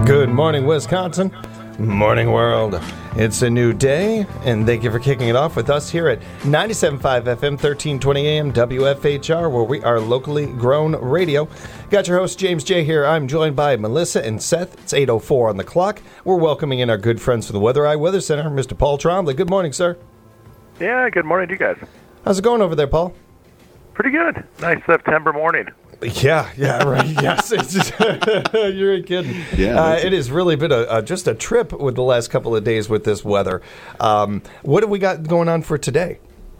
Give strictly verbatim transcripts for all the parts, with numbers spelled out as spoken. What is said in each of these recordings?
Good morning, Wisconsin. Morning, world. It's a new day, and thank you for kicking it off with us here at ninety-seven point five F M, thirteen twenty A M, W F H R, where we are locally grown radio. Got your host, James J. here. I'm joined by Melissa and Seth. It's eight oh four on the clock. We're welcoming in our good friends from the Weather Eye Weather Center, Mister Paul Trombley. Good morning, sir. Yeah, good morning to you guys. How's it going over there, Paul? Pretty good. Nice September morning. Yeah, yeah, right. Yes, it's just, you ain't kidding. Yeah, uh, it has really been a, a just a trip with the last couple of days with this weather. Um, what have we got going on for today?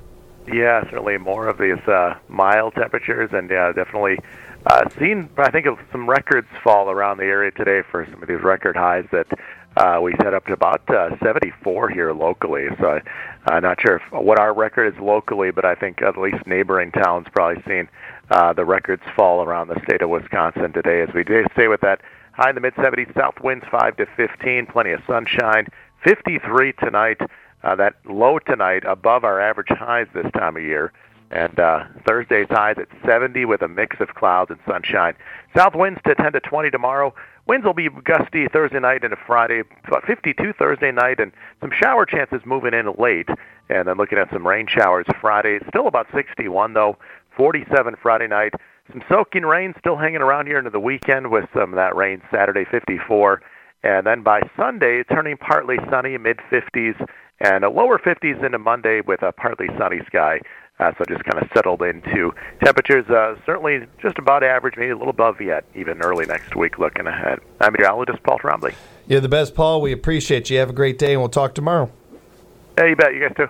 Yeah, certainly more of these uh, mild temperatures, and yeah, definitely uh, seen. I think of some records fall around the area today for some of these record highs that uh, we set up to about uh, seventy-four here locally. So I'm not sure if, what our record is locally, but I think at least neighboring towns probably seen Uh, the records fall around the state of Wisconsin today as we stay with that high in the mid-seventies, south winds five to fifteen, plenty of sunshine, fifty-three tonight, uh, that low tonight above our average highs this time of year, and uh, Thursday's highs at seventy with a mix of clouds and sunshine. South winds to ten to twenty tomorrow. Winds will be gusty Thursday night into Friday, about fifty-two Thursday night, and some shower chances moving in late, and then looking at some rain showers Friday. Still about sixty-one, though. forty-seven Friday night. Some soaking rain still hanging around here into the weekend with some of that rain Saturday, fifty-four. And then by Sunday, turning partly sunny, mid-fifties, and a lower fifties into Monday with a partly sunny sky. Uh, so just kind of settled into temperatures uh, certainly just about average, maybe a little above yet, even early next week looking ahead. I'm meteorologist Paul Trombley. You're the best, Paul. We appreciate you. Have a great day, and we'll talk tomorrow. Yeah, you bet. You guys too.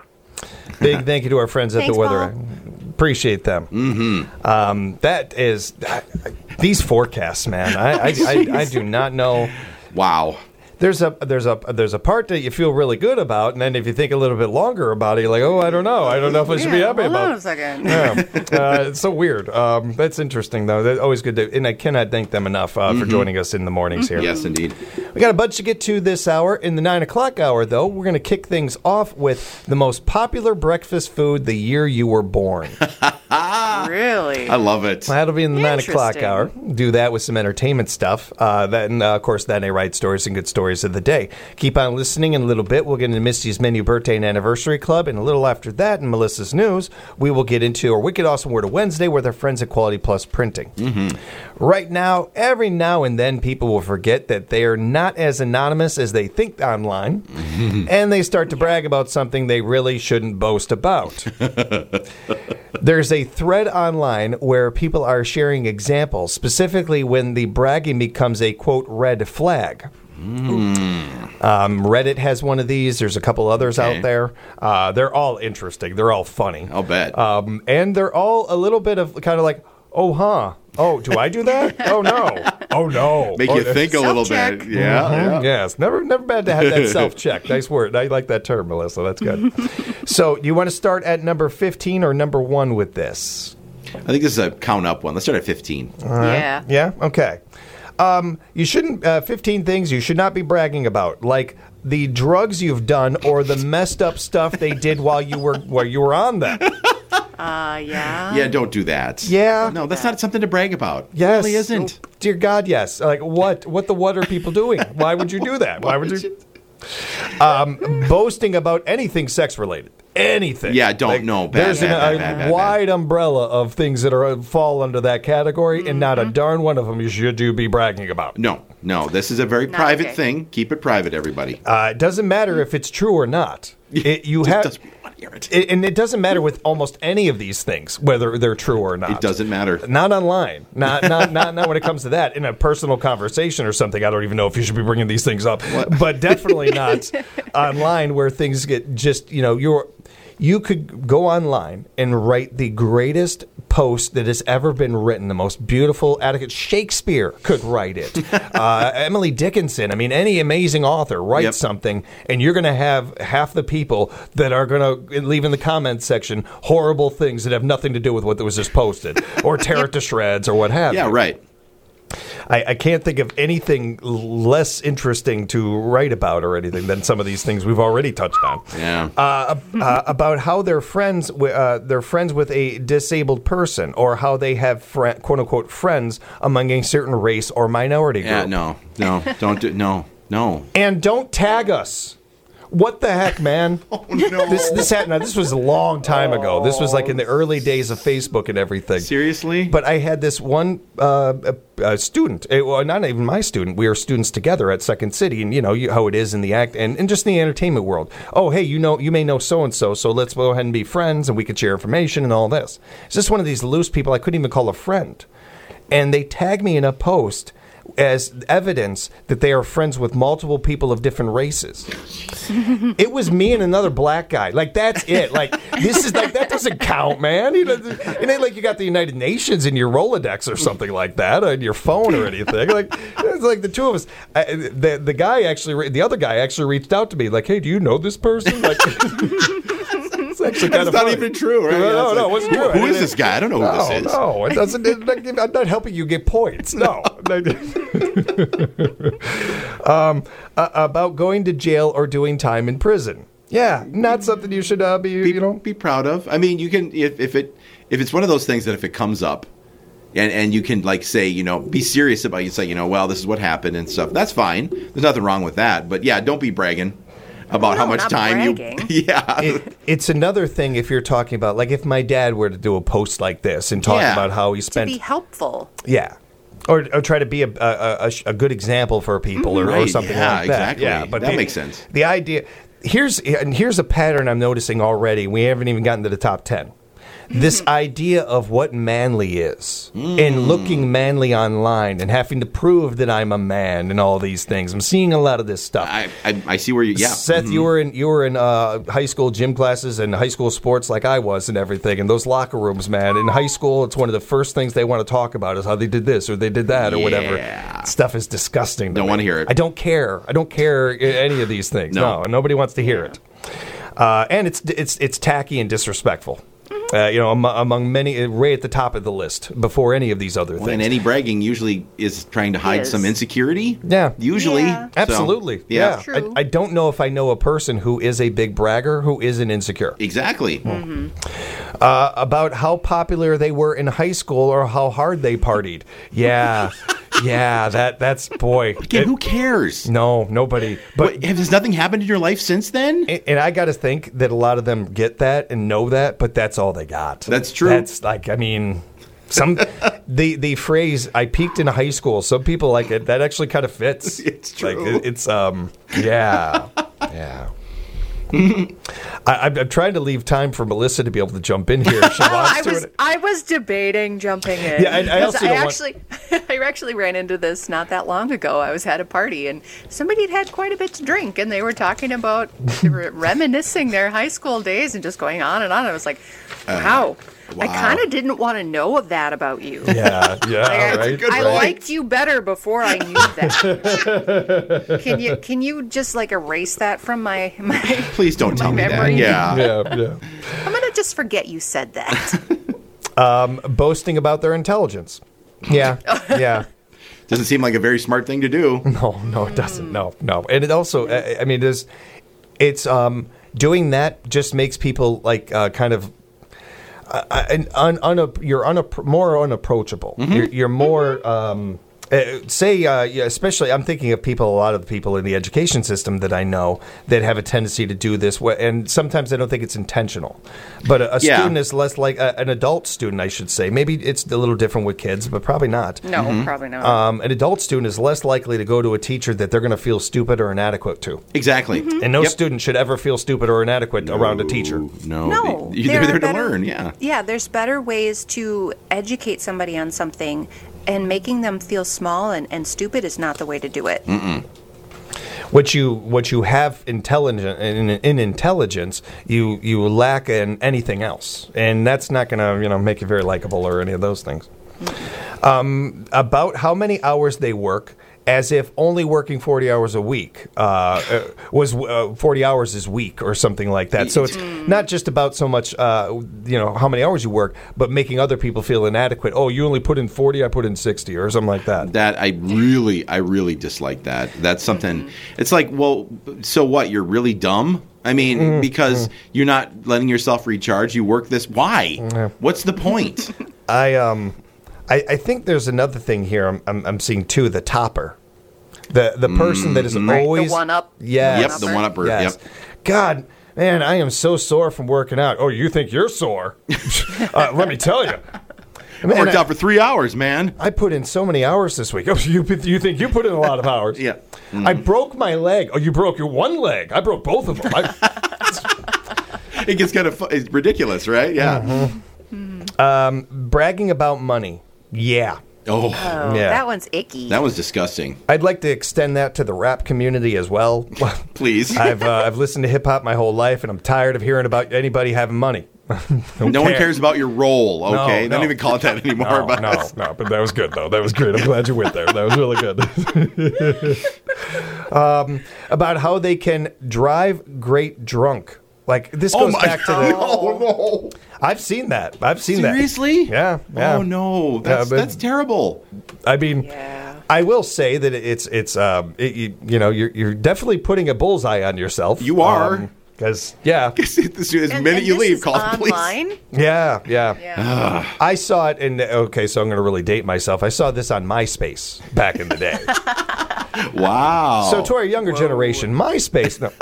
Big thank you to our friends at Thanks, the Weather Paul. Eye. Appreciate them. Mm-hmm. Um, that is, I, I, these forecasts, man. I, I, I, I do not know. Wow. There's a there's a there's a part that you feel really good about, and then if you think a little bit longer about it, you're like, oh, I don't know, I don't know if I should be Yeah, happy hold about on it. a second. Yeah, uh, it's so weird. Um, that's interesting, though. That's always good to, and I cannot thank them enough uh, Mm-hmm. for joining us in the mornings here. Yes, indeed. We got a bunch to get to this hour. In the nine o'clock hour, though, we're going to kick things off with the most popular breakfast food the year you were born. Really? I love it. That'll be in the nine o'clock Interesting. hour. Do that with some entertainment stuff. Uh, then, uh, of course, then I write stories and good stories of the day. Keep on listening. In a little bit, we'll get into Misty's Menu Birthday and Anniversary Club. And a little after that, in Melissa's News, we will get into our Wicked Awesome Word of Wednesday with our friends at Quality Plus Printing. Mm-hmm. Right now, every now and then, people will forget that they are not as anonymous as they think online. Mm-hmm. And they start to brag about something they really shouldn't boast about. There's a thread online where people are sharing examples, specifically when the bragging becomes a, quote, red flag. Mm. Um, Reddit has one of these. There's a couple others Okay. out there. Uh, they're all interesting. They're all funny. I'll bet. Um, and they're all a little bit of kind of like, oh, huh. Oh, do I do that? Oh, no. Oh, no. Make oh, you think a little bit. Self-check. Yeah. Mhm. yeah. Yes, never never bad to have that self-check. Nice word. I like that term, Melissa. That's good. So you want to start at number fifteen or number one with this? I think this is a count up one. Let's start at fifteen. Yeah. Yeah? Okay. Um, you shouldn't, uh, fifteen things you should not be bragging about, like the drugs you've done or the messed up stuff they did while you were while you were on them. Uh, yeah. Yeah, don't do that. Yeah. No, that's not something to brag about. Yes. It really isn't. Oh, dear God, yes. Like, what? What the what are people doing? Why would you do that? Why would you? Um, boasting about anything sex-related. Anything. Yeah, don't know. Bad, There's bad, an, bad, a bad, bad, wide umbrella of things that are fall under that category, and not a darn one of them you should do be bragging about. No, no. This is a very Not private okay. thing. Keep it private, everybody. Uh, it doesn't matter if it's true or not. It, you Just have, doesn't want to hear it. it- and it doesn't matter with almost any of these things whether they're true or not. It doesn't matter. Not online. Not not not not when it comes to that. In a personal conversation or something, I don't even know if you should be bringing these things up. But definitely not online where things get just, you know, you're you could go online and write the greatest post that has ever been written, the most beautiful, adequate. Shakespeare could write it. uh, Emily Dickinson. I mean, any amazing author writes Yep. something, and you're going to have half the people that are going to leave in the comments section horrible things that have nothing to do with what was just posted, or tear it to shreds, or what have you. Yeah, right. I, I can't think of anything less interesting to write about or anything than some of these things we've already touched on. Yeah. Uh, uh, about how they're friends, wi- uh, they're friends with a disabled person, or how they have fri- quote unquote friends among a certain race or minority group. Yeah, no, no, don't do, no, no. And don't tag us. What the heck, man? Oh, no. This this happened. Now, this was a long time ago. This was like in the early days of Facebook and everything. Seriously? But I had this one uh, a, a student. It, well, not even my student. We were students together at Second City, and you know you, how it is in the act and, and just in the entertainment world. Oh, hey, you know, you may know so and so, so let's go ahead and be friends, and we could share information and all this. It's just one of these loose people I couldn't even call a friend, and they tagged me in a post as evidence that they are friends with multiple people of different races. It was me and another black guy. Like, that's it. Like, this is like, that doesn't count, man. You know, it ain't like you got the United Nations in your Rolodex or something like that on your phone or anything. Like, it's like the two of us. I, the the guy actually, the other guy actually reached out to me like, hey, do you know this person? Like, it's actually kind That's of not funny. even true, right? No, Yeah, no, it's no, like, it wasn't true. Who is this guy? I don't know who No, this is. no, it doesn't. It, I'm not helping you get points. No. um, uh, about going to jail or doing time in prison. Yeah, not something you should uh, be, Be, you know. be proud of. I mean, you can if, if it if it's one of those things that if it comes up, and and you can like say, you know, be serious about it. You say, you know, well, this is what happened and stuff. That's fine. There's nothing wrong with that. But yeah, don't be bragging about No, how much not time bragging. you. Yeah. It, it's another thing if you're talking about, like, if my dad were to do a post like this and talk Yeah. about how he To spent, be helpful. yeah, or, or try to be a, a, a, a good example for people or, or Right, something yeah, like that. exactly. Yeah, but That the- makes sense. The idea here's and here's a pattern I'm noticing already. We haven't even gotten to the top ten. This idea of what manly is and looking manly online and having to prove that I'm a man and all these things. I'm seeing a lot of this stuff. I, I I see where you. Yeah. Seth, you were in you were in uh, high school gym classes and high school sports like I was and everything. And those locker rooms, man. In high school, it's one of the first things they want to talk about is how they did this or they did that or whatever. Yeah. Stuff is disgusting. to Don't me. wanna hear it. I don't care. I don't care i- any of these things. No. No, nobody wants to hear it. Uh, and it's it's it's tacky and disrespectful. Uh, you know, among, among many, uh, right at the top of the list before any of these other Well, things. and any bragging usually is trying to hide Is. some insecurity. Yeah. Usually. Yeah. So, Absolutely. yeah. yeah. True. I, I don't know if I know a person who is a big bragger who isn't insecure. Exactly. Uh, about how popular they were in high school or how hard they partied. Yeah. yeah, that that's, boy. Again, It- who cares? no, nobody. But What, has nothing happened in your life since then? And and I got to think that a lot of them get that and know that, but that's all they got. That's true. That's like, I mean, some the the phrase "I peaked in high school." Some people like it. That actually kind of fits. It's true. Like it- it's um yeah yeah. I, I'm, I'm trying to leave time for Melissa to be able to jump in here if she Oh, wants I to. was I was debating jumping in. Yeah, I- I because also I don't want- actually I actually ran into this not that long ago. I was at a party and somebody had had quite a bit to drink, and they were talking about they were reminiscing their high school days and just going on and on. I was like, wow. I wow. kind of didn't want to know that about you. Yeah, yeah, Like, I- right. good I point. liked you better before I knew that. can you can you just like erase that from my my? Please don't tell me that. memory. Yeah. Yeah, yeah. I'm gonna just forget you said that. Boasting about their intelligence. Yeah, yeah. Doesn't seem like a very smart thing to do. No, no, it doesn't. No, no. And it also, I, I mean, there's, it's um, doing that just makes people like uh, kind of, uh, un, un, un, you're unappro- more unapproachable. You're, you're more. Um, uh, say, uh, yeah, especially, I'm thinking of people, a lot of the people in the education system that I know that have a tendency to do this, wh- and sometimes I don't think it's intentional. But a, a Yeah. student is less like uh, an adult student, I should say. Maybe it's a little different with kids, but probably not. No, probably not. Um, an adult student is less likely to go to a teacher that they're going to feel stupid or inadequate to. Exactly. And no Yep. student should ever feel stupid or inadequate around a teacher. No. No, They, there are there are to better- learn. Yeah. Yeah, there's better ways to educate somebody on something, and making them feel small and, and stupid is not the way to do it. What you what you have intelligent in, in intelligence, you you lack in anything else, and that's not going to you know make you very likable or any of those things. Um, about how many hours they work as if only working forty hours a week uh, uh, was uh, forty hours is weak or something like that. So it's Mm. not just about so much, uh, you know, how many hours you work, but making other people feel inadequate. Oh, you only put in forty, I put in sixty, or something like that. That I really, I really dislike that. That's something. Mm-hmm. It's like, well, so what? You're really dumb. I mean, Mm-hmm. because you're not letting yourself recharge. You work this. Why? What's the point? I um, I, I think there's another thing here. I'm, I'm, I'm seeing too. The topper, the the person that is always The one-up. Yes. Yep, the one upper. Yes. Yep. God, man, I am so sore from working out. Oh, you think you're sore? uh, let me tell you. I worked out for three hours, man. I put in so many hours this week. Oh, you you think you put in a lot of hours? Yeah. I broke my leg. Oh, you broke your one leg. I broke both of them. I, It gets kind of fu- it's ridiculous, right? Yeah. um, bragging about money. Yeah. Oh, Oh, Yeah. that one's icky. that was disgusting. I'd like to extend that to the rap community as well. Please. I've uh, I've listened to hip hop my whole life, and I'm tired of hearing about anybody having money. Don't no one care. cares about your role, No, okay? no. Don't even call it that anymore. No, but no, no, but that was good, though. That was great. I'm glad you went there. That was really good. um, about how they can drive great drunk. Like, this Oh goes my back to God. the... No, no. I've seen that. I've seen Seriously? that. Yeah, yeah. Oh no, that's but- that's terrible. I mean... Yeah. I will say that it's it's um it, you, you know you're you're definitely putting a bullseye on yourself. You are. Because yeah As soon as the And- minute and you this leave, is call the police. online? yeah yeah Yeah. I saw it in okay so I'm going to really date myself. I saw this on MySpace back in the day. Wow. So to our younger generation, MySpace. No.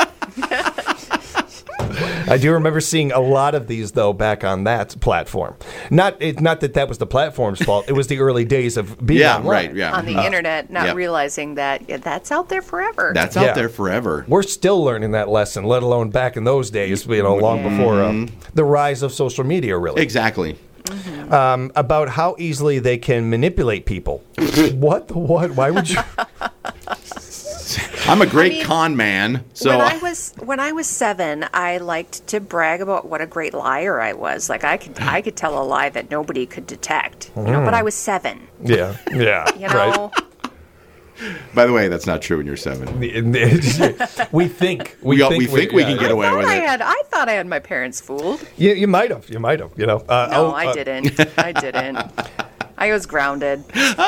I do remember seeing a lot of these though back on that platform. Not it, not that that was the platform's fault. It was the early days of being yeah, online. right, yeah. On the internet, not yeah. realizing that yeah, that's out there forever. That's Yeah. out there forever. We're still learning that lesson, let alone back in those days, you know, long before um, the rise of social media, really. Exactly. Um, about how easily they can manipulate people. What the what? Why would you? I'm a great I mean, con man, so when I was when I was seven, I liked to brag about what a great liar I was. Like I could I could tell a lie that nobody could detect. You know, but I was seven. Yeah, yeah, You know, by the way, that's not true when you're seven. right. we think we, We all- we think we can get I away thought with I it. had I thought I had my parents fooled. You, you might have, you might have, you know. Uh, No, oh, I uh, didn't. I didn't. I was grounded.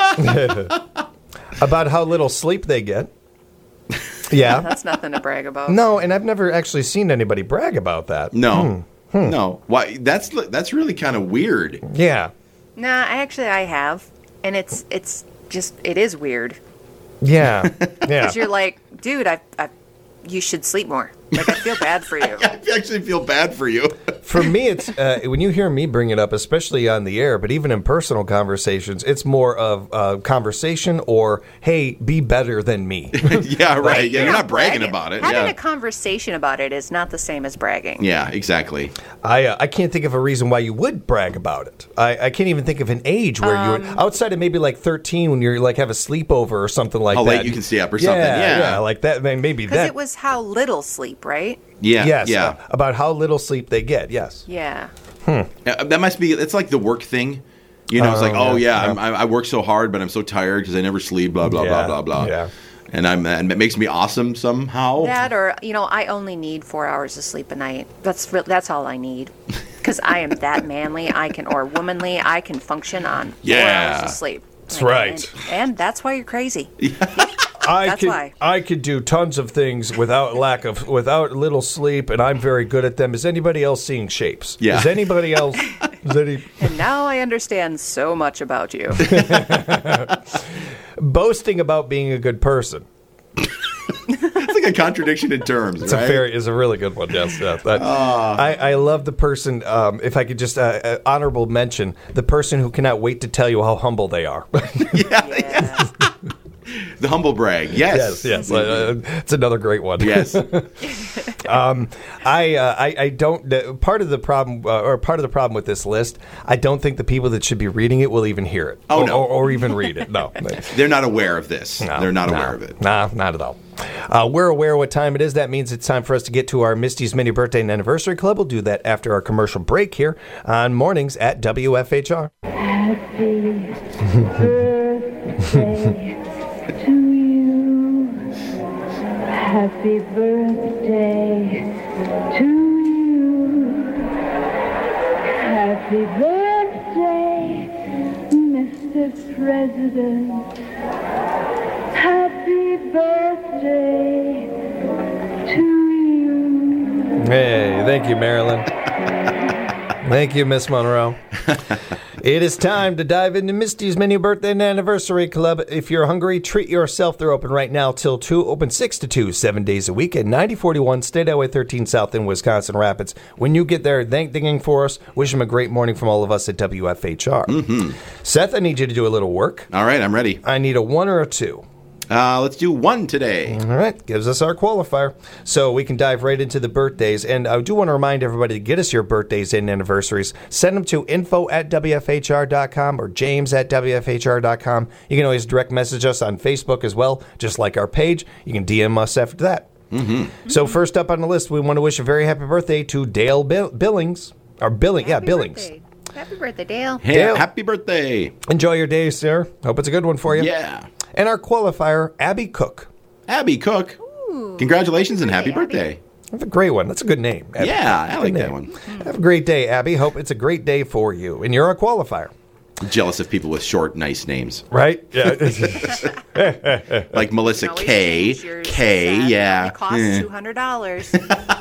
About how little sleep they get. Yeah. That's nothing to brag about. No, and I've never actually seen anybody brag about that. No, Hmm. no. Why? That's that's really kind of weird. Yeah. Nah, actually I have, and it's it's just it is weird Yeah. Yeah. because you're like, dude, I, I you should sleep more. Like I feel bad for you. I actually feel bad for you. For me, it's uh, when you hear me bring it up, especially on the air, but even in personal conversations, it's more of uh, conversation or, hey, be better than me. yeah, right. Yeah, you're not bragging bragging. about it. Having Yeah. a conversation about it is not the same as bragging. yeah, exactly. I uh, I can't think of a reason why you would brag about it. I, I can't even think of an age where you would, outside of maybe like thirteen when you're like have a sleepover or something like How that. late you can stay up or Yeah, something. Yeah. yeah, like that. man, Maybe Because that. it was how little sleep, right? Yeah, yes, yeah. uh, about how little sleep they get. Yes. Yeah. Uh, that must be. It's like the work thing. You know, it's like, Oh, oh yeah, yeah, yeah. I'm, I, I work so hard, but I'm so tired because I never sleep. Blah blah Yeah, blah blah blah. yeah. And I'm and it makes me awesome somehow. That or you know, I only need four hours of sleep a night. That's re- that's all I need. Because I am that manly, I can or womanly, I can function on four Yeah. hours of sleep. That's right. And, and that's why you're crazy. I That's could why. I could do tons of things without lack of without little sleep, and I'm very good at them. Is anybody else seeing shapes? Yeah. Is anybody else? Is any And now I understand so much about you. boasting about being a good person? It's like a contradiction in terms. It's right? a very is a really good one. Yes, yeah, that- I, I love the person. Um, if I could just uh, uh, honorable mention the person who cannot wait to tell you how humble they are. Yeah. The humble brag. Yes. yes, yes, uh, it's another great one. Yes. Um, I, uh, I, I don't. Uh, part of the problem, uh, or part of the problem with this list, I don't think the people that should be reading it will even hear it. Oh, or, no. or, or even read it. No, They're not aware of this. No, They're not no, aware of it. Nah, not at all. Uh, we're aware what time it is. That means it's time for us to get to our Misty's Mini Birthday and Anniversary Club. We'll do that after our commercial break here on Mornings at W F H R. Happy birthday to you. Happy birthday to you. Happy birthday, Mister President. Happy birthday to you. Hey, thank you, Marilyn. Thank you, Miss Monroe. It is time to dive into Misty's Menu Birthday and Anniversary Club. If you're hungry, treat yourself. They're open right now till two, open six to two, seven days a week at ninety forty-one State Highway thirteen South in Wisconsin Rapids. When you get there, thank dinging for us. Wish them a great morning from all of us at W F H R. Mm-hmm. Seth, I need you to do a little work. All right, I'm ready. I need a one or a two. Uh, let's do one today. All right, gives us our qualifier. So we can dive right into the birthdays. And I do want to remind everybody to get us your birthdays and anniversaries. Send them to info at W F H R dot com or james at W F H R dot com. You can always direct message us on Facebook as well, just like our page. You can D M us after that. Mm-hmm. So first up on the list, we want to wish a very happy birthday to Dale Bill- Billings. Or Billing, yeah, Happy Billings. birthday. Happy birthday, Dale. Hey, Dale. happy birthday. Enjoy your day, sir. Hope it's a good one for you. Yeah. And our qualifier, Abby Cook. Abby Cook. Ooh. Congratulations and happy Hey, Abby. birthday. That's a great one. That's a good name. Abby. Yeah, I Good like that name. one. Have a great day, Abby. Hope it's a great day for you. And you're a qualifier, Jealous of people with short, nice names. right? Yeah. Like Melissa Always K. change yours, K, Seth. yeah. It costs Eh. two hundred dollars.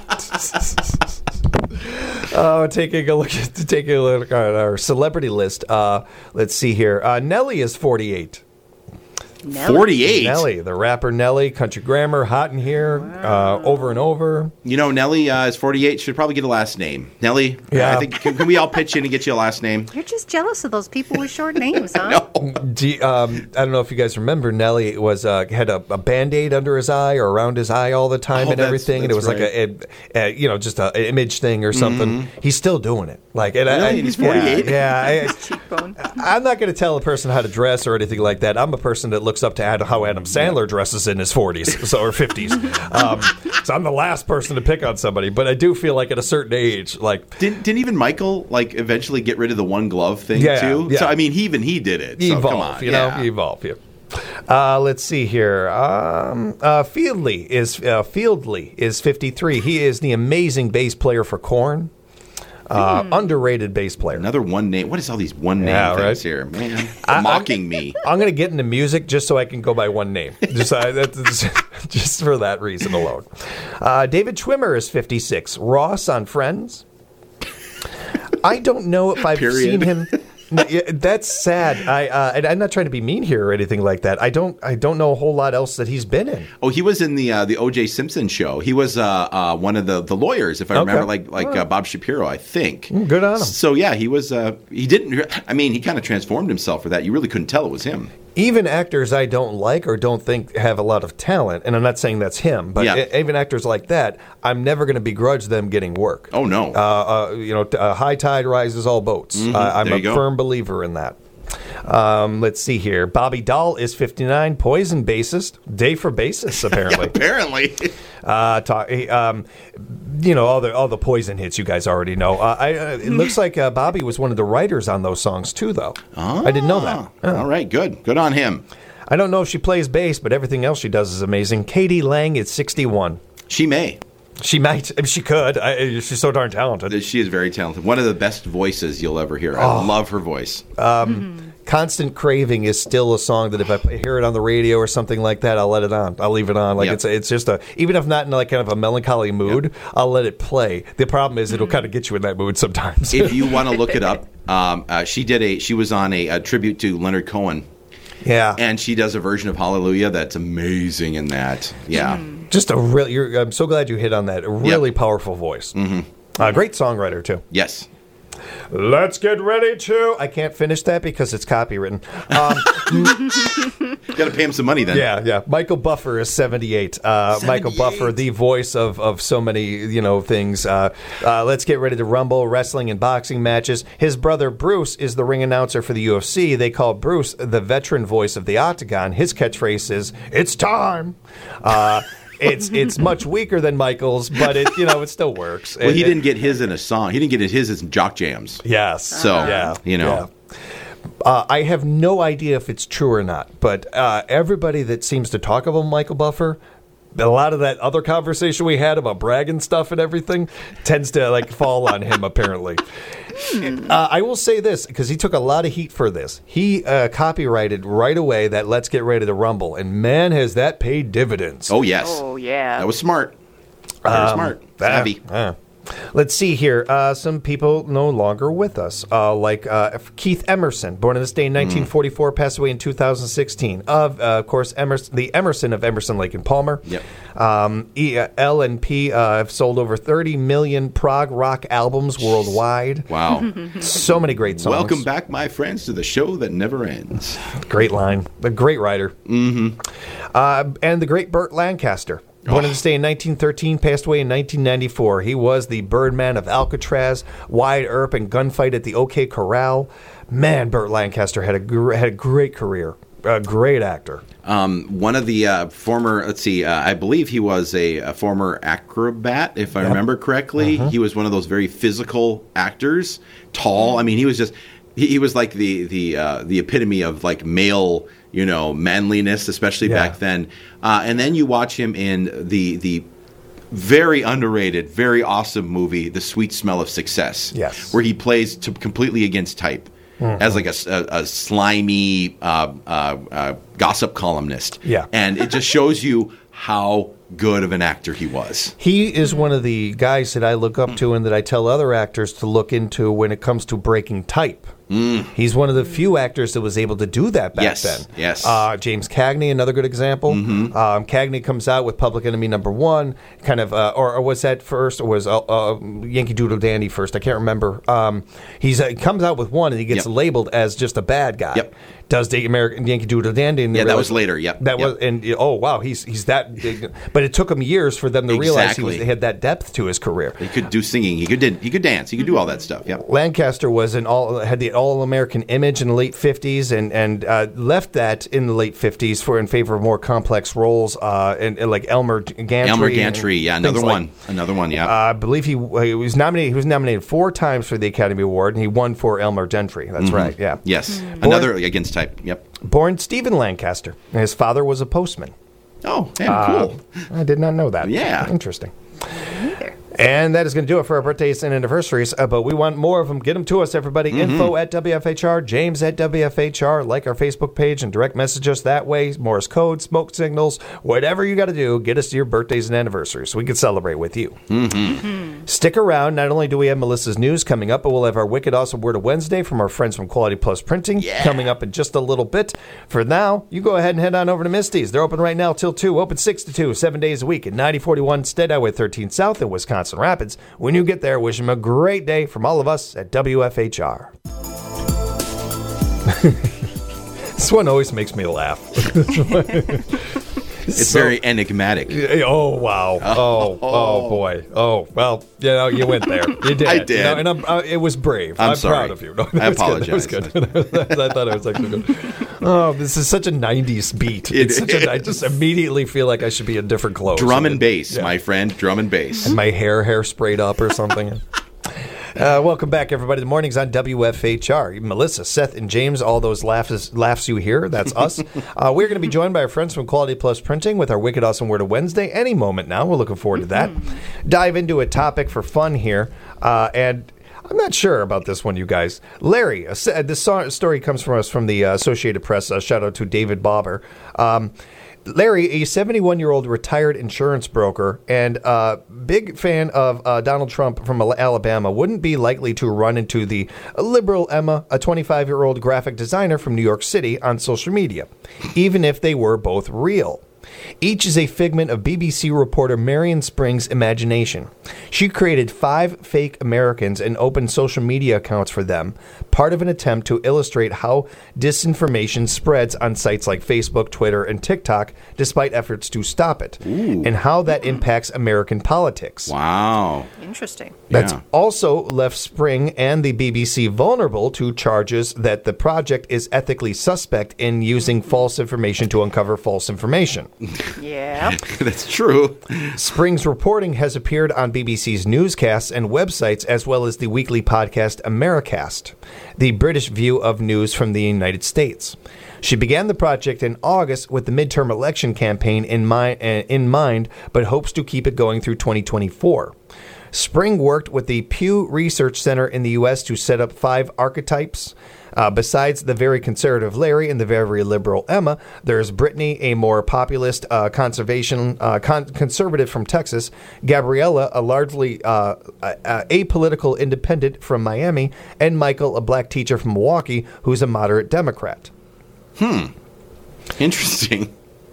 Oh, taking a look at taking a look at our celebrity list. Uh, let's see here. Uh, Nelly is forty-eight. forty-eight. Nelly, the rapper Nelly, Country Grammar, Hot in Here, uh, Over and Over. You know, Nelly uh, is forty-eight. Should probably get a last name. Nelly, Yeah. I think, can, can we all pitch in and get you a last name? You're just jealous of those people with short names, huh? Do you- um, I don't know if you guys remember, Nelly was uh, had a, a Band-Aid under his eye or around his eye all the time Oh, and that's- everything, and it that's was like a, a, a you know just a, an image thing or something. He's still doing it. Like, and I, Really? I, And he's forty-eight? Yeah, yeah I, Cheekbone. I'm not going to tell a person how to dress or anything like that. I'm a person that looks up to Ad- how Adam Sandler dresses in his forties so, or fifties. Um, so I'm the last person to pick on somebody, but I do feel like at a certain age, like Didn't, didn't even Michael like eventually get rid of the one glove thing Yeah, too? yeah. So I mean, he even he did it. So evolve, come on, you yeah. know, evolve. Yeah. Uh, let's see here. Um, uh, Fieldly is uh, Fieldly is fifty-three. He is the amazing bass player for Korn. Uh, Underrated bass player. Another one name. What is all these one name Yeah, things right? here, man? I- Mocking me. I'm going to get into music just so I can go by one name. Just, uh, that's, just for that reason alone. Uh, David Schwimmer is fifty-six. Ross on Friends. I don't know if I've Period. seen him. No, yeah, that's sad. I uh, and I'm not trying to be mean here or anything like that. I don't. I don't know a whole lot else that he's been in. Oh, he was in the uh, the O J Simpson show. He was uh, uh, one of the, the lawyers, if I Okay. remember, like like uh, Bob Shapiro, I think. Good on him. So yeah, he was. Uh, he didn't. I mean, he kind of transformed himself for that. You really couldn't tell it was him. Even actors I don't like or don't think have a lot of talent, and I'm not saying that's him, but Yeah. e- even actors like that, I'm never going to begrudge them getting work. Oh no. Uh, uh, you know, t- uh, high tide rises all boats. Uh, I'm There a you go. firm believer in that. Um, let's see here. Bobby Dahl is fifty-nine. Poison bassist. Day for bassists, apparently. Apparently. uh, talk, he, um, you know, all the all the Poison hits you guys already know. Uh, I, uh, it looks like uh, Bobby was one of the writers on those songs too, though. I didn't know that. Ah, All right, good. Good on him. I don't know if she plays bass, but everything else she does is amazing. Katie Lang is sixty-one. She may. She might. I mean, she could. I, she's so darn talented. She is very talented. One of the best voices you'll ever hear. I Oh. love her voice. Constant Craving is still a song that if I hear it on the radio or something like that, I'll let it on. I'll leave it on. Like Yep. it's it's just a even if not in like kind of a melancholy mood, I'll let it play. The problem is it'll kind of get you in that mood sometimes. If you want to look it up, um, uh, she did a. She was on a, a tribute to Leonard Cohen, yeah, and she does a version of Hallelujah that's amazing in that. Yeah. just a real. You're, I'm so glad you hit on that. A really powerful voice. Mm-hmm. Uh, great songwriter too. Yes. Let's get ready to. I can't finish that because it's copywritten. Um, Got to pay him some money then. Yeah, yeah. Michael Buffer is seventy-eight. Uh, Michael Buffer, the voice of, of so many, you know, things. Uh, uh, let's get ready to rumble, wrestling and boxing matches. His brother Bruce is the ring announcer for the U F C. They call Bruce the veteran voice of the Octagon. His catchphrase is, "It's time." Uh, it's it's much weaker than Michael's, but it you know it still works. Well, he It- didn't get his in a song. He didn't get his in jock jams. Yes. So, yeah, you know. yeah. Uh, I have no idea if it's true or not, but uh, everybody that seems to talk about Michael Buffer a lot of that other conversation we had about bragging stuff and everything tends to like fall on him apparently. Uh, I will say this because he took a lot of heat for this. He uh, copyrighted right away that "Let's Get Ready to Rumble," and man, has that paid dividends. Oh yes. Oh, yeah. That was smart. Very Um, smart. Ah, Savvy. ah. Let's see here. Uh, some people no longer with us, uh, like uh, Keith Emerson, born on this day in nineteen forty-four, passed away in two thousand sixteen. Of, uh, of course, Emerson, the Emerson of Emerson, Lake and Palmer. Yep. Um, e, uh, L and P uh, have sold over thirty million prog rock albums worldwide. Wow. So many great songs. Welcome back, my friends, to the show that never ends. Great line. A great writer. Mm-hmm. Uh, and the great Burt Lancaster. Born on this day in nineteen thirteen, passed away in nineteen ninety-four. He was the Birdman of Alcatraz, Wyatt Earp, and Gunfight at the OK Corral. Man, Burt Lancaster had a gr- had a great career. A great actor. Um, one of the uh, former, let's see, uh, I believe he was a, a former acrobat, if I Yep. remember correctly. Uh-huh. He was one of those very physical actors, tall. I mean, he was just, he, he was like the the uh, the epitome of like male, you know, manliness, especially Yeah. back then. Uh, and then you watch him in the the very underrated, very awesome movie, The Sweet Smell of Success. Yes. Where he plays to completely against type. As like a, a, a slimy uh, uh, uh, gossip columnist. Yeah. And it just shows you how good of an actor he was. He is one of the guys that I look up to and that I tell other actors to look into when it comes to breaking type. Mm. He's one of the few actors that was able to do that back Yes, then. yes. Uh, James Cagney, another good example. Mm-hmm. Um, Cagney comes out with Public Enemy Number One, kind of, uh, or, or was that first, or was uh, uh, Yankee Doodle Dandy first? I can't remember. Um, he's uh, he comes out with one and he gets Yep. labeled as just a bad guy. Yep. Does the American Yankee Doodle Dandy? And they Yeah, that realize- was later, yep, That yep. was, and oh wow, he's he's that. Big. But it took him years for them to realize he, was, Exactly. he had that depth to his career. He could do singing. He could did, he could dance. He could do all that stuff. Yep. Lancaster was an all had the all American image in the late fifties and and uh, left that in the late fifties for in favor of more complex roles uh, and, and like Elmer Gantry. Elmer and Gantry. Yeah, another things like- one. Another one. Yeah. Uh, I believe he, he was nominated. He was nominated four times for the Academy Award, and he won for Elmer Gentry. That's right. Yeah. yes. Another against type. Yep. Born Stephen Lancaster. And his father was a postman. Oh, man, Uh, cool. I did not know that. Yeah. Interesting. Neither. And that is going to do it for our birthdays and anniversaries. Uh, but we want more of them. Get them to us, everybody. Mm-hmm. Info at W F H R, James at W F H R. Like our Facebook page and direct message us that way. Morse code, smoke signals, whatever you got to do, get us to your birthdays and anniversaries so we can celebrate with you. Mm-hmm. Stick around. Not only do we have Melissa's news coming up, but we'll have our Wicked Awesome Word of Wednesday from our friends from Quality Plus Printing coming up in just a little bit. For now, you go ahead and head on over to Misty's. They're open right now till two. Open six to two, seven days a week at ninety forty-one Stead Highway thirteen South in Wisconsin Rapids. When you get there, wish them a great day from all of us at W F H R. This one always makes me laugh. It's so- very enigmatic. Oh wow! Oh oh boy! Oh well, you know you went there. You did. I You did. know, and I'm, uh, it was brave. I'm I'm, sorry. proud of you. No, I that was good. apologize. That was good. I thought it was actually good. Oh, this is such a nineties beat. It It's such a, I is. just immediately feel like I should be in different clothes. Drum and bass, Yeah. my friend. Drum and bass. And my hair hair sprayed up or something. Uh, welcome back, everybody. The morning's on W F H R. Melissa, Seth, and James, all those laughs, laughs you hear, that's us. Uh, we're going to be joined by our friends from Quality Plus Printing with our Wicked Awesome Word of Wednesday any moment now. We're looking forward to that. Dive into a topic for fun here. Uh, and I'm not sure about this one, you guys. Larry, uh, this so- story comes from us from the uh, Associated Press. Uh, shout out to David Bobber. Um, Larry, a seventy-one-year-old retired insurance broker and uh, big fan of uh, Donald Trump from Alabama, wouldn't be likely to run into the liberal Emma, a twenty-five-year-old graphic designer from New York City, on social media, even if they were both real. Each is a figment of B B C reporter Marion Spring's imagination. She created five fake Americans and opened social media accounts for them, part of an attempt to illustrate how disinformation spreads on sites like Facebook, Twitter, and TikTok, despite efforts to stop it, and how that impacts American politics. Wow. Interesting. That's Yeah. also left Spring and the B B C vulnerable to charges that the project is ethically suspect in using false information to uncover false information. Yeah. That's true. Spring's reporting has appeared on B B C's newscasts and websites, as well as the weekly podcast Americast, the British view of news from the United States. She began the project in August with the midterm election campaign in, mi- uh, in mind, but hopes to keep it going through twenty twenty-four. Spring worked with the Pew Research Center in the U S to set up five archetypes. Uh, besides the very conservative Larry and the very liberal Emma, there's Brittany, a more populist uh, conservation uh, con- conservative from Texas, Gabriella, a largely uh, uh, apolitical independent from Miami, and Michael, a black teacher from Milwaukee, who's a moderate Democrat. Hmm. Interesting.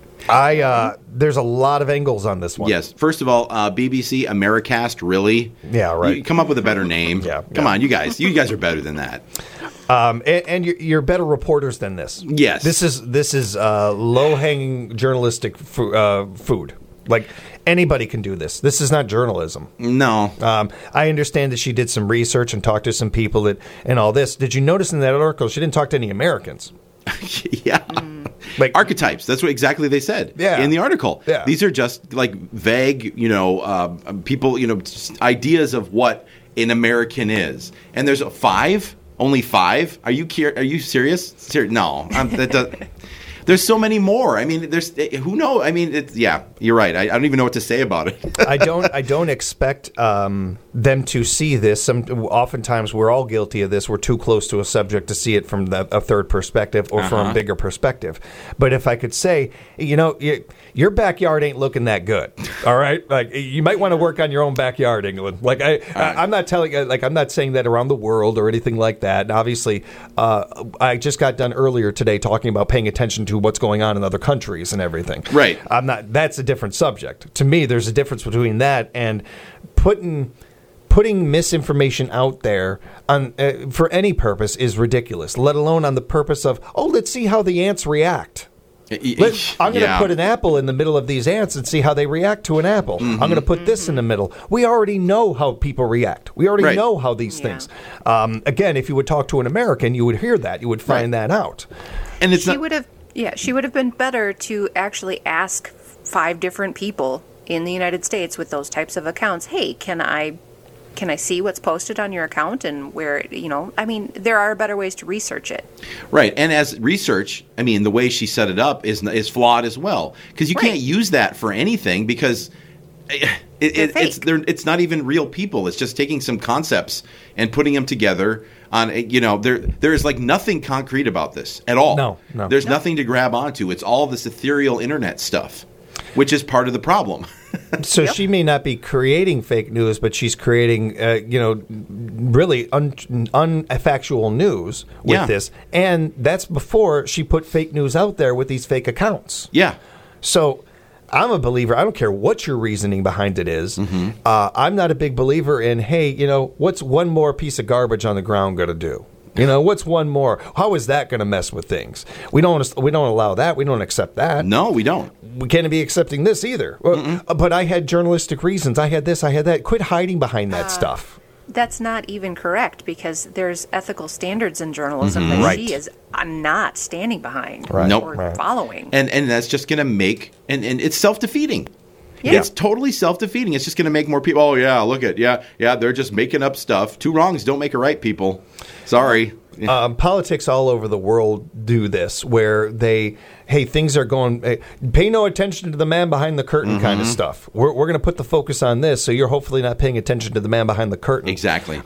I uh, there's a lot of angles on this one. Yes. First of all, uh, B B C Americast, really? Yeah, right. You come up with a better name. Yeah, Come yeah. on, you guys. You guys are better than that. Um, and, and you're, you're better reporters than this. Yes. This is this is uh, low hanging journalistic fu- uh, food. Like anybody can do this. This is not journalism. No. Um, I understand that she did some research and talked to some people that and all this. Did you notice in that article she didn't talk to any Americans? Yeah. Like Archetypes. That's what exactly they said Yeah. in the article. Yeah. These are just like vague, you know, uh, people, you know, just ideas of what an American is. And there's a five, only five. Are you cur- Are you serious? Ser- no, I'm, that does. There's so many more. I mean, there's who knows? I mean, it's, yeah, you're right. I, I don't even know what to say about it. I don't. I don't expect um, them to see this. Some, oftentimes, we're all guilty of this. We're too close to a subject to see it from the, a third perspective or from Uh-huh. a bigger perspective. But if I could say, you know, you, your backyard ain't looking that good. All right, like you might want to work on your own backyard, England. Like I, I I'm not telling. Like I'm not saying that around the world or anything like that. And obviously, uh, I just got done earlier today talking about paying attention to what's going on in other countries and everything. Right. I'm not. That's a different subject. To me, there's a difference between that and putting putting misinformation out there on uh, for any purpose is ridiculous. Let alone on the purpose of oh, let's see how the ants react. Let, I'm going to Yeah. put an apple in the middle of these ants and see how they react to an apple. I'm going to put this in the middle. We already know how people react. We already Right. know how these Yeah. things. Um, again, if you would talk to an American, you would hear that. You would find that out. And it's She not. would have, yeah, she would have been better to actually ask five different people in the United States with those types of accounts. Hey, can I, can I see what's posted on your account and where, you know? I mean, there are better ways to research it. Right, and as research, I mean, the way she set it up is is flawed as well because you can't Right. use that for anything because it, it, They're it's fake. they're, it's not even real people. It's just taking some concepts and putting them together on a- you know there there is like nothing concrete about this at all. No, no. There's nothing to grab onto. It's all this ethereal internet stuff, which is part of the problem. So she may not be creating fake news, but she's creating, uh, you know, really un- unfactual news with Yeah. this. And that's before she put fake news out there with these fake accounts. Yeah. So I'm a believer. I don't care what your reasoning behind it is. Mm-hmm. Uh, I'm not a big believer in, hey, you know, what's one more piece of garbage on the ground going to do? You know, what's one more? How is that going to mess with things? We don't. We don't allow that. We don't accept that. No, we don't. We can't be accepting this either. Well, uh, but I had journalistic reasons. I had this. I had that. Quit hiding behind that stuff. That's not even correct because there's ethical standards in journalism that Right. she is uh, not standing behind Right. Nope. or Right. following. And and that's just going to make and, and it's self-defeating. Yeah. It's totally self-defeating. It's just going to make more people, oh, yeah, look at, yeah, yeah, they're just making up stuff. Two wrongs don't make a right, people. Sorry. Um, politics all over the world do this, where they, hey, things are going, hey, pay no attention to the man behind the curtain kind of stuff. We're, we're going to put the focus on this, so you're hopefully not paying attention to the man behind the curtain. Exactly.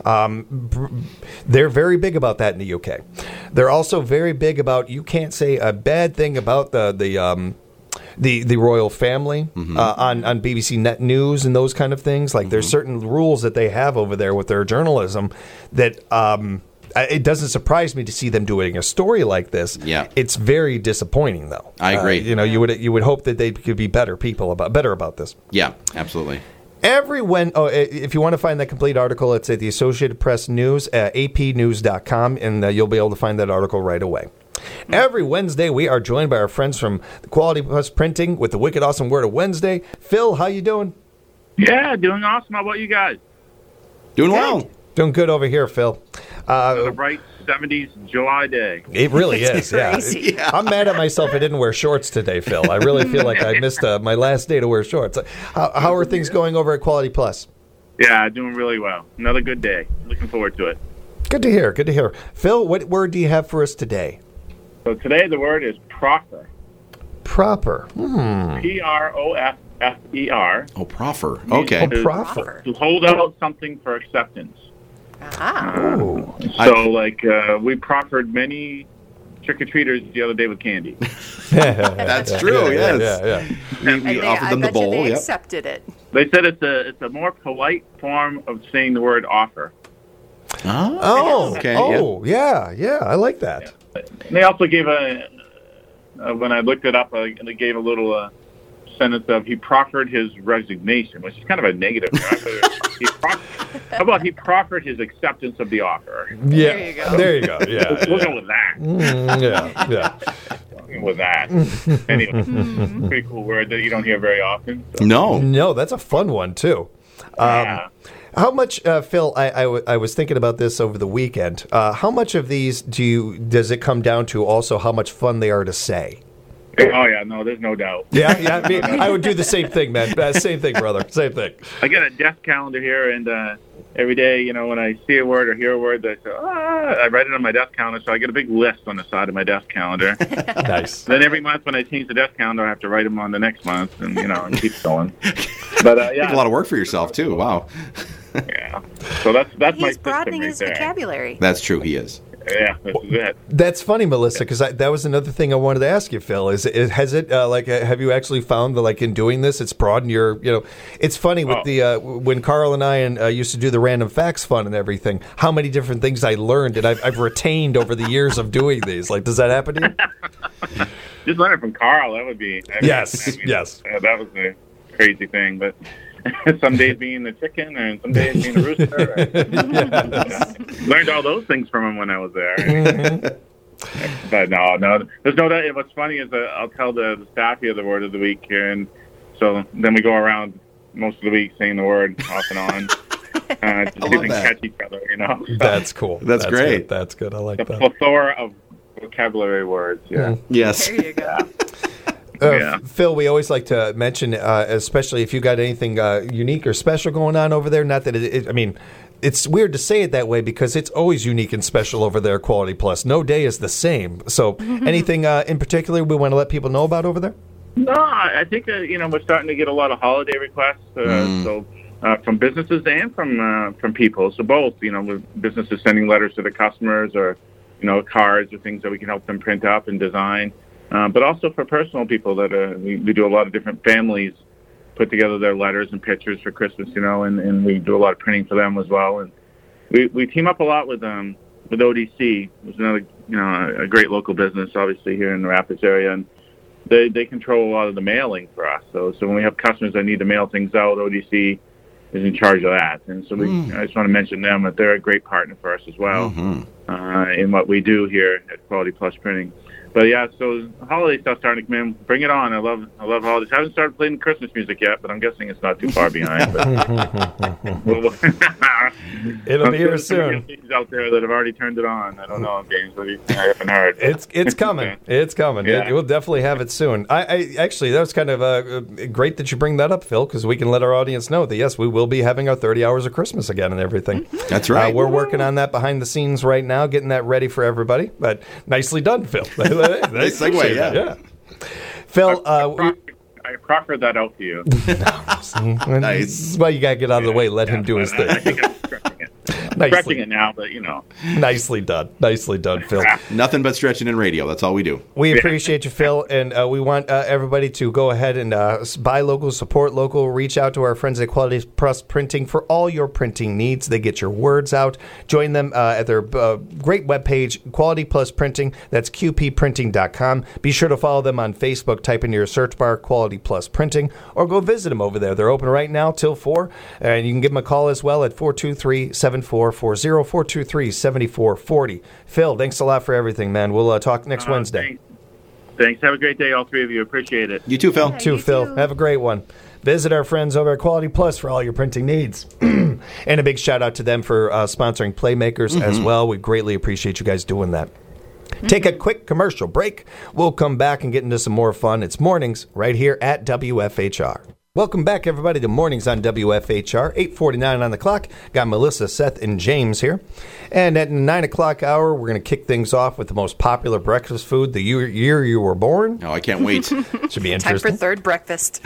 They're very big about that in the U K. They're also very big about you can't say a bad thing about the the um, the the royal family uh, on on B B C Net News and those kind of things. Like there's certain rules that they have over there with their journalism that. Um, I- it doesn't surprise me to see them doing a story like this. Yeah. It's very disappointing, though. I agree. Uh, you know, you would you would hope that they could be better people about better about this. Yeah, absolutely. Every when oh, i- if you want to find that complete article, it's at the Associated Press News, uh, A P news dot com, and uh, you'll be able to find that article right away. Every Wednesday, we are joined by our friends from Quality Plus Printing with the Wicked Awesome Word of Wednesday. Phil, how you doing? Yeah, doing awesome. How about you guys? Doing well. Doing good over here, Phil. Another Uh, bright seventies July day. it really It's is, yeah. crazy. I'm mad at myself I didn't wear shorts today, Phil. I really feel like I missed uh, my last day to wear shorts. How, how are things going over at Quality Plus? Yeah, doing really well. Another good day. Looking forward to it. Good to hear. Good to hear. Phil, what word do you have for us today? So today the word is proffer. Proper. Hmm. P R O F F E R. Oh, proffer. Okay. Oh, proffer. To hold out something for acceptance. Ah. Oh. So, like, uh, we proffered many trick-or-treaters the other day with candy. That's true, Yeah, yes. Yeah, yeah. We, And we they, offered I them the bet you bowl. they Yep. accepted it. They said it's a it's a more polite form of saying the word offer. Oh, Oh, okay. oh, yeah, yeah. I like that. And they also gave a, uh, when I looked it up, uh, they gave a little uh, sentence of he proffered his resignation, which is kind of a negative. he prof- How about he proffered his acceptance of the offer? Yeah. There you go. There you go. Yeah. We'll yeah. go with that. Mm, yeah, yeah. We'll go with that. Anyway, pretty cool word that you don't hear very often. So. No. No, that's a fun one too. Um, Yeah. How much, uh, Phil? I, I, w- I was thinking about this over the weekend. Uh, how much of these do you does it come down to? Also, how much fun they are to say? Oh yeah, no, there's no doubt. Yeah, yeah. I, mean, I would do the same thing, man. Uh, same thing, brother. Same thing. I got a desk calendar here, and uh, every day, you know, when I see a word or hear a word, I say, ah, I write it on my desk calendar. So I get a big list on the side of my desk calendar. Nice. Then every month when I change the desk calendar, I have to write them on the next month, and you know, and keep going. But uh, Take a yeah, lot of work for yourself, too. Wow. yeah. So that's that's my He's system broadening right his there. vocabulary. That's true. He is. Yeah, this is it. That's funny, Melissa, because that was another thing I wanted to ask you, Phil. Is it has it uh, like uh, have you actually found that like in doing this, it's broadened your you know? It's funny with Oh. the uh, when Carl and I and uh, used to do the random facts fun and everything. How many different things I learned and I've, I've retained over the years of doing these. Like, does that happen to you? Just learn it from Carl. That would be. I mean, Yes, I mean, yes. uh, that was a crazy thing, but. Some days being the chicken, and some days being the rooster. And, learned all those things from him when I was there. Mm-hmm. But no, no, there's no doubt. What's funny is that I'll tell the, the staff here the word of the week here, and so then we go around most of the week saying the word off and on. Uh, to see if we can that. catch each other, you know. So, That's cool. That's great. Good. That's good. I like the that. plethora of vocabulary words. Yeah. Yes. There you go. Uh, Yeah. Phil, we always like to mention, uh, especially if you got anything uh, unique or special going on over there. Not that it, it, I mean, it's weird to say it that way because it's always unique and special over there. Quality Plus, no day is the same. So, anything uh, in particular we want to let people know about over there? No, I think uh, you know we're starting to get a lot of holiday requests. Uh, Mm. So uh, from businesses and from uh, from people. So both, you know, with businesses sending letters to their customers, or you know, cards or things that we can help them print up and design. Uh, but also for personal people that uh, we, we do a lot of different families put together their letters and pictures for Christmas, you know, and, and we do a lot of printing for them as well. And we, we team up a lot with um with O D C, which is another you know a great local business, obviously here in the Rapids area, and they they control a lot of the mailing for us. So so when we have customers that need to mail things out, O D C is in charge of that. And so we, Mm. I just want to mention them that they're a great partner for us as well Mhm. uh, in what we do here at Quality Plus Printing. But yeah, so holiday stuff starting to come in. Bring it on! I love, I love holidays. I haven't started playing Christmas music yet, but I'm guessing it's not too far behind. But It'll be here There's some soon. guys out there that have already turned it on. I don't know, James, but I haven't heard. It's it's coming. It's coming. Yeah. It, we'll definitely have it soon. I, I actually that was kind of uh, great that you bring that up, Phil, because we can let our audience know that yes, we will be having our thirty hours of Christmas again and everything. That's right. Uh, we're working on that behind the scenes right now, getting that ready for everybody. But nicely done, Phil. Nice segue, yeah. yeah. Phil, uh, we, I proffered that out to you. Nice. well, you got to get out of the way. Let him do his I thing. think I'm stretching it. Stretching Nicely, it now, but you know. nicely done. Nicely done, Phil. Nothing but stretching in radio. That's all we do. We appreciate you, Phil, and uh, we want uh, everybody to go ahead and uh, s- buy local, support local, reach out to our friends at Quality Plus Printing for all your printing needs. They get your words out. Join them uh, at their uh, great webpage, Quality Plus Printing. That's Q P printing dot com. Be sure to follow them on Facebook. Type into your search bar Quality Plus Printing, or go visit them over there. They're open right now till four, and you can give them a call as well at four two three, seven four four zero, four two three, seven four four zero. Phil, thanks a lot for everything, man. We'll uh, talk next Uh, Wednesday. Thanks. Thanks. Have a great day, all three of you. Appreciate it. You too, Phil. Yeah. Too, you Phil. too. Have a great one. Visit our friends over at Quality Plus for all your printing needs. And a big shout out to them for uh, sponsoring Playmakers as well. We greatly appreciate you guys doing that. Take a quick commercial break. We'll come back and get into some more fun. It's mornings right here at W F H R. Welcome back, everybody, to Mornings on W F H R, eight forty-nine on the clock. Got Melissa, Seth, and James here. And at nine o'clock hour, we're going to kick things off with the most popular breakfast food the year, year you were born. Oh, I can't wait. Should be Time interesting. for third breakfast.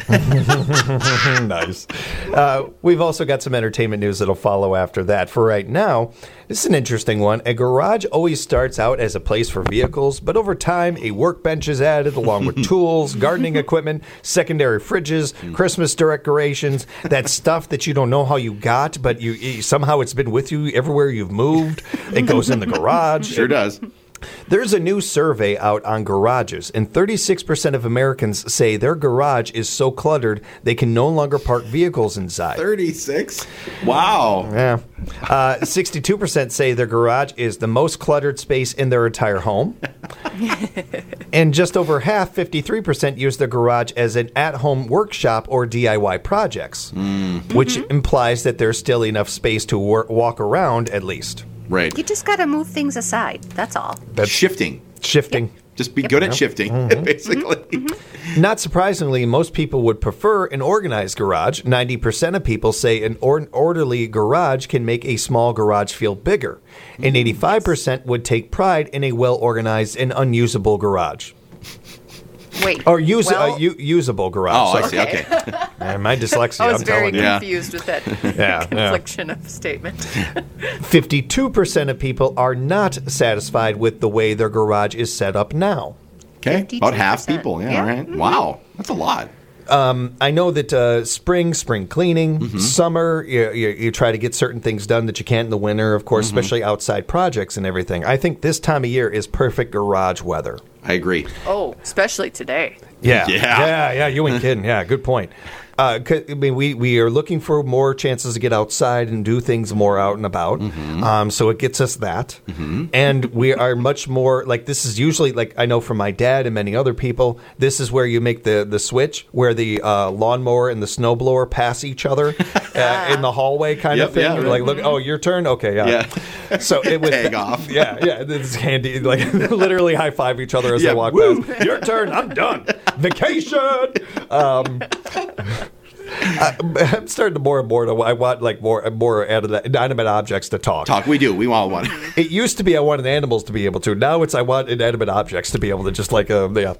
Nice. Uh, we've also got some entertainment news that'll follow after that. For right now, this is an interesting one. A garage always starts out as a place for vehicles, but over time, a workbench is added along with tools, gardening equipment, secondary fridges, Christmas decorations, that stuff that you don't know how you got, but you, you somehow it's been with you everywhere you've moved. It goes in the garage. Sure does. There's a new survey out on garages, and thirty-six percent of Americans say their garage is so cluttered they can no longer park vehicles inside. thirty-six? Wow. Yeah. Uh, sixty-two percent say their garage is the most cluttered space in their entire home. And just over half, fifty-three percent, use their garage as an at-home workshop or D I Y projects, Mm. which implies that there's still enough space to wor- walk around at least. Right. You just got to move things aside. That's all. That's Shifting. shifting. Just be good at shifting, Mm-hmm. basically. Not surprisingly, most people would prefer an organized garage. ninety percent of people say an or- orderly garage can make a small garage feel bigger. And eighty-five percent would take pride in a well-organized and unusable garage. Wait. Or use, well, uh, u- usable garage. Oh, I sorry. see. Okay. Man, my dyslexia, I was I'm very telling you. Yeah. confused with that Yeah, yeah. confliction of statement. fifty-two percent of people are not satisfied with the way their garage is set up now. Okay. About half fifty-two percent. people. Yeah, Yeah. all right. Wow. That's a lot. I know that uh, spring, spring cleaning, Mm-hmm. summer, you, you, you try to get certain things done that you can't in the winter, of course, Mm-hmm. especially outside projects and everything. I think this time of year is perfect garage weather. I agree. Oh, especially today. Yeah. Yeah. Yeah, yeah, you ain't kidding. Yeah, good point. Uh, 'cause, I mean, we, we are looking for more chances to get outside and do things more out and about. Mm-hmm. Um, so it gets us that. And we are much more, like, this is usually, like, I know from my dad and many other people, this is where you make the, the switch, where the uh, lawnmower and the snowblower pass each other uh, in the hallway kind Yep, of thing. yeah, You're right. like, look, oh, your turn? Okay, yeah. Yeah. So it was Tag off. Yeah, yeah. It's handy. Like, literally high five each other as Yeah, they walk woo. past. Your turn. I'm done. Vacation. Um, I, I'm starting to more and more to I want like more more inanimate objects to talk. Talk. We do. We all want. It used to be I wanted animals to be able to. Now it's I want inanimate objects to be able to just like uh, yeah.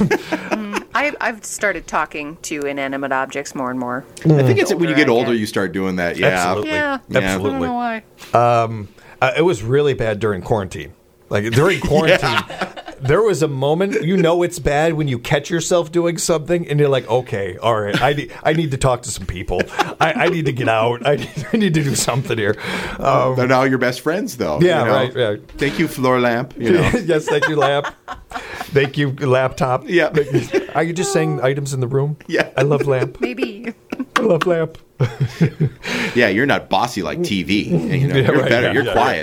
I, I've started talking to inanimate objects more and more. I think it's when you older get I older, get. you start doing that. Yeah. Absolutely. Yeah. Yeah. I Absolutely. don't know why. Uh, it was really bad during quarantine. Like during quarantine, there was a moment you know it's bad when you catch yourself doing something and you're like, okay, all right, I need I need to talk to some people. I, I need to get out. I need, I need to do something here. Um, They're now your best friends, though. Yeah, you know? right, right. Thank you, floor lamp. You know. yes, thank you, lap. Thank you, laptop. Yeah. Are you just saying items in the room? Yeah. I love lamp. Maybe. I love lamp. Yeah, you're not bossy like T V. You know, Yeah, you're right, better. yeah, you're yeah, quiet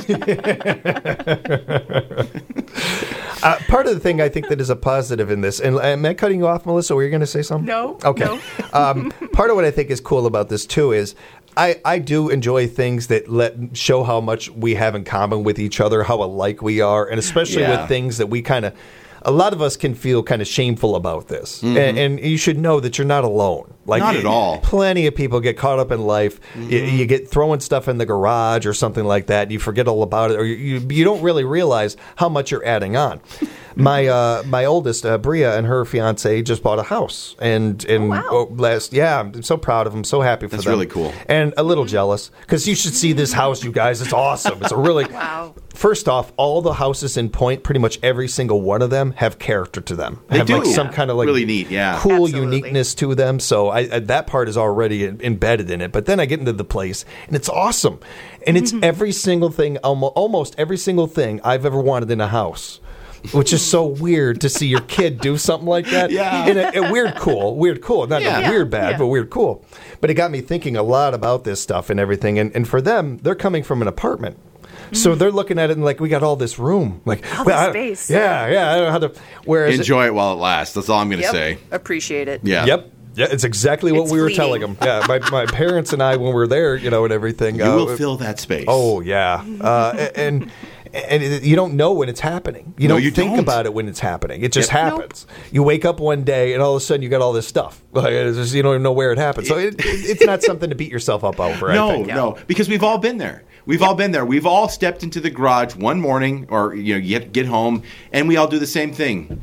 at least. Uh, part of the thing I think that is a positive in this, and am I cutting you off, Melissa? Were you going to say something? No, Okay. no. um, part of what I think is cool about this too is I, I do enjoy things that let show how much we have in common with each other, how alike we are, and especially Yeah. with things that we kind of. A lot of us can feel kind of shameful about this, and, and you should know that you're not alone. Like Not at all. Plenty of people get caught up in life. You, you get throwing stuff in the garage or something like that. And you forget all about it, or you, you you don't really realize how much you're adding on. My uh, my oldest, uh, Bria, and her fiance just bought a house, and and wow. oh, last yeah, I'm so proud of them, so happy for That's them. really cool. and a little jealous because you should see this house, you guys. It's awesome. It's a really Wow. First off, all the houses in Point, pretty much every single one of them have character to them. They have do. like some Yeah. kind of like Really neat, yeah. cool Absolutely. uniqueness to them. So I, I, that part is already in- embedded in it. But then I get into the place, and it's awesome, and it's every single thing, almo- almost every single thing I've ever wanted in a house. Which is so weird to see your kid do something like that. Yeah. In a, a weird cool, weird cool. Not Yeah. a weird bad, Yeah. but weird cool. But it got me thinking a lot about this stuff and everything. And, and for them, they're coming from an apartment. So they're looking at it and like, we got all this room. Like, All well, this I- space. Yeah, yeah. I don't know how to. Whereas Enjoy it while it lasts. That's all I'm going to Yep. say. Appreciate it. Yeah. Yep. Yeah, it's exactly what It's we were fleeting. telling them. Yeah, my, my parents and I, when we were there, you know, and everything. You uh, will fill that space. Oh yeah, uh, and and it, you don't know when it's happening. You No, don't you think don't. about it when it's happening. It just Yep. happens. You wake up one day, and all of a sudden, you got all this stuff. Like, it's just, you don't even know where it happened. So it, it, it's not something to beat yourself up over. I No, think. no, because we've all been there. We've all been there. We've all stepped into the garage one morning, or you know, you get home, and we all do the same thing.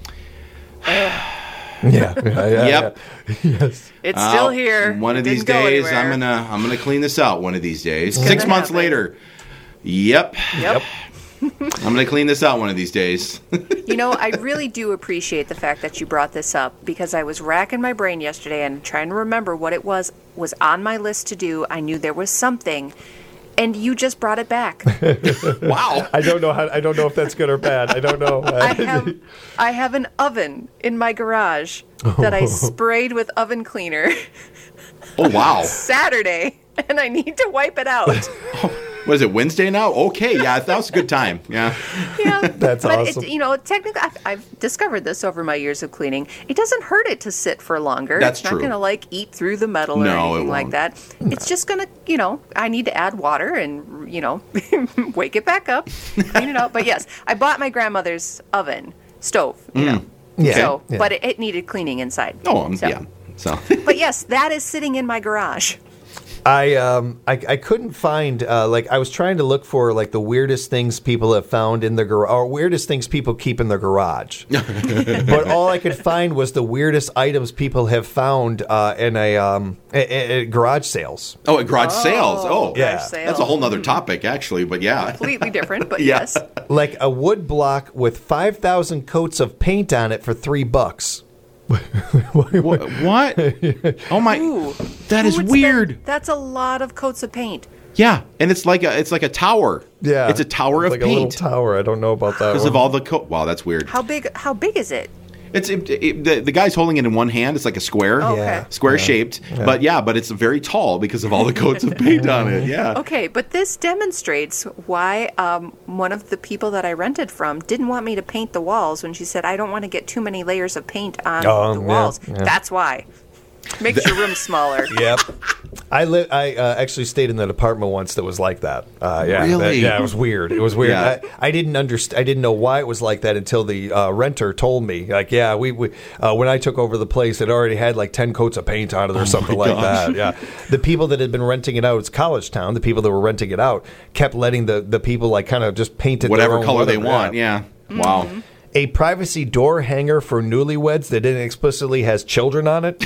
Yeah, yeah, yeah, Yep. yeah. Yes. It's still Uh, here. One It of these didn't go days, anywhere. I'm gonna I'm gonna clean this out. One of these days. gonna Six months happen. later. Yep. Yep. I'm gonna clean this out one of these days. You know, I really do appreciate the fact that you brought this up because I was racking my brain yesterday and trying to remember what it was was on my list to do. I knew there was something, and you just brought it back. Wow. I don't know how. I don't know if that's good or bad. I don't know. I have I have an oven in my garage that I sprayed with oven cleaner Oh wow. Saturday, and I need to wipe it out. Was it Wednesday now? Okay, yeah, that was a good time. Yeah. Yeah, That's but awesome. It, you know, technically, I've, I've discovered this over my years of cleaning. It doesn't hurt it to sit for longer. That's it's not true. going to like eat through the metal or No, it anything like won't. that. It's just going to, you know, I need to add water and you know, wake it back up, clean it out. But yes, I bought my grandmother's oven stove. You know, Yeah, so yeah. but it, it needed cleaning inside. Oh, um, So- yeah. So But yes, that is sitting in my garage. I um I, I couldn't find uh, like I was trying to look for like the weirdest things people have found in their garage or weirdest things people keep in their garage, but all I could find was the weirdest items people have found uh, in a um at, at garage sales. Oh, at garage sales. Oh, Yeah. Garage sale. that's a whole nother topic, actually. But yeah. Completely different, but Yeah. yes. Like a wood block with five thousand coats of paint on it for three bucks. What? what? Oh my! Ooh. That Who is would spend- weird. That's a lot of coats of paint. Yeah, and it's like a it's like a tower. Yeah, it's a tower It's of like a little paint tower. I don't know about that. because one. of all the co- wow. That's weird. How big? How big is it? It's it, it, the the guy's holding it in one hand. It's like a square, Okay. Yeah. square shaped. But yeah, but it's very tall because of all the coats of paint on it. Yeah. Okay, but this demonstrates why um, one of the people that I rented from didn't want me to paint the walls when she said, I don't want to get too many layers of paint on Oh, the yeah, walls. yeah. That's why. Makes your room smaller. Yep. I li- I uh, actually stayed in that apartment once that was like that. Uh, yeah, Really? that- yeah, it was weird. It was weird. Yeah. I, I didn't understand. I didn't know why it was like that until the uh, renter told me. Like, yeah, we, we uh, when I took over the place, it already had like ten coats of paint on it or something like gosh. that. Yeah. The people that had been renting it out, it's college town. The people that were renting it out kept letting the, the people like kind of just paint it Whatever their own color they whatever. want. Yeah. Wow. A privacy door hanger for newlyweds that didn't explicitly has children on it.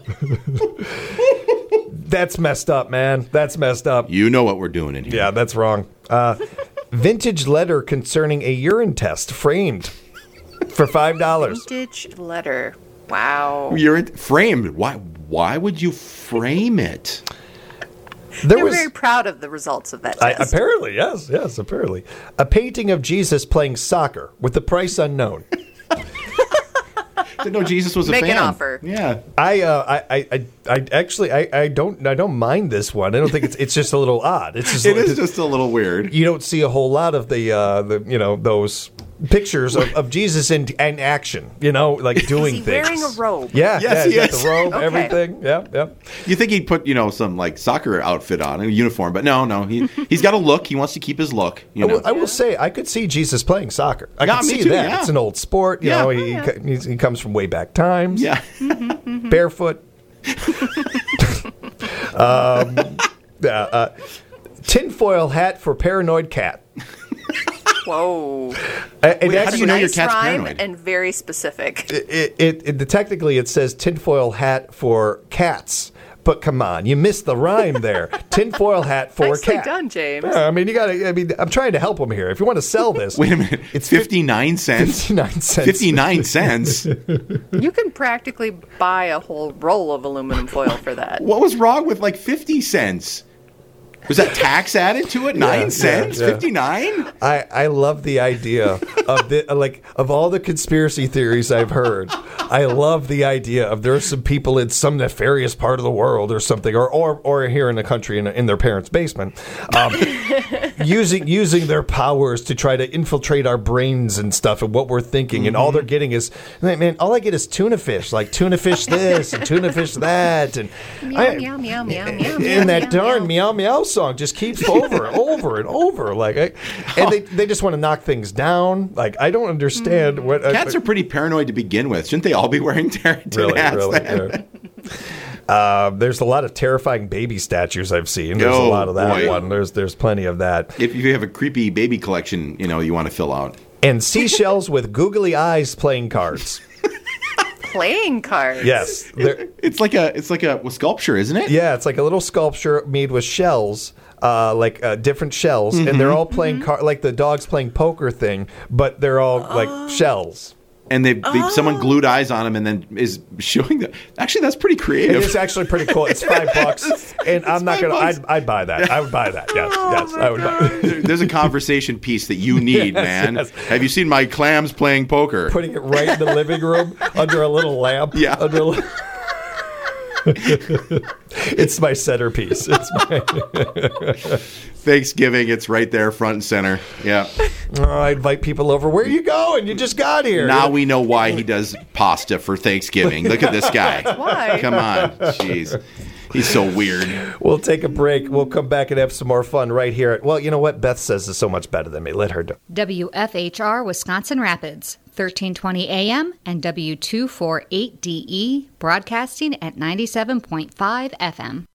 That's messed up, man. That's messed up. You know what we're doing in here. Yeah, that's wrong. Uh, vintage letter concerning a urine test framed for five dollars. Vintage letter. Wow. You're in- framed. Why? Why would you frame it? There They're was very proud of the results of that I, test. apparently yes, yes, apparently a painting of Jesus playing soccer with the price unknown. Didn't know Jesus was a Make an fan. offer. Yeah. I, uh, I, I, I, I actually, I, I don't, I don't mind this one. I don't think it's, it's just a little odd. It's just, It is just a little weird. you don't see a whole lot of the, uh, the, you know, those pictures of, of Jesus in, in action. You know, like doing Is he things. wearing a robe? Yeah, Yes, yeah, he he's got is. the robe, Okay. everything. Yeah, yeah. You think he'd put, you know, some like soccer outfit on, a uniform, but no, no. He he's got a look. He wants to keep his look. You I know. will, I will say, I could see Jesus playing soccer. I Yeah, could me see too, that. yeah. It's an old sport. You Yeah. know, he, yeah. co- he's, he comes from way back times. Yeah. Barefoot. um, yeah, uh, tinfoil hat for paranoid cat. Whoa. Uh, and Wait, how do actually, you know your nice cat's rhyme paranoid? and very specific. it, it, it, technically it says tinfoil hat for cats. But come on, you missed the rhyme there. Tinfoil hat for Nicely cat. done, James. Yeah, I mean, you got to. I mean, I'm trying to help him here. If you want to sell this, Wait a minute. It's It's fifty-nine cents. fifty-nine cents. fifty-nine cents. You can practically buy a whole roll of aluminum foil for that. What was wrong with like fifty cents? Was that tax added to it? Nine yeah, cents? yeah. Fifty-nine? I, I love the idea of the like of all the conspiracy theories I've heard. I love the idea of there's some people in some nefarious part of the world or something, or or, or here in the country in, in their parents' basement, um, using using their powers to try to infiltrate our brains and stuff and what we're thinking, and all they're getting is, man, all I get is tuna fish, like tuna fish this and tuna fish that, and Meow, I- meow, meow, meow, meow, and meow, that meow, darn meow. meow meow song just keeps over and over and over, like, I, and they they just want to knock things down. Like, I don't understand what Cats are pretty paranoid to begin with. Shouldn't they all be wearing Tarantine really, hats really. then? yeah. Uh, there's a lot of terrifying baby statues I've seen. There's a Oh, lot of that boy. one. There's there's plenty of that. If you have a creepy baby collection, you know, you want to fill out. And seashells with googly eyes playing cards. Playing cards. Yes. they're- It's like a it's like a well, sculpture, isn't it? Yeah, it's like a little sculpture made with shells, uh, like uh, different shells, and they're all playing car- like the dogs playing poker thing, but they're all like shells. And they, they someone glued eyes on them and then is showing them. Actually, that's pretty It creative. is actually pretty cool. It's five bucks, and I'm not five gonna. bucks. I'd, I'd buy that. I would buy that. Yes, yes, I would buy. There- There's a conversation piece that you need, Yes, man. yes. Have you seen my clams playing poker? Putting it right in the living room under a little lamp. Yeah. Under a li- it's my centerpiece. It's my, Thanksgiving, it's right there, front and center. Yeah. oh, I invite people over. Where are you going? You just got here. Now we know why he does pasta for Thanksgiving. Look at this guy. Why? Come on. Jeez. He's so weird. We'll take a break. We'll come back and have some more fun right here. At, well, you know what? Beth says is so much better than me. Let her do. W F H R Wisconsin Rapids, thirteen twenty A M and W two forty-eight D E, broadcasting at ninety-seven point five F M.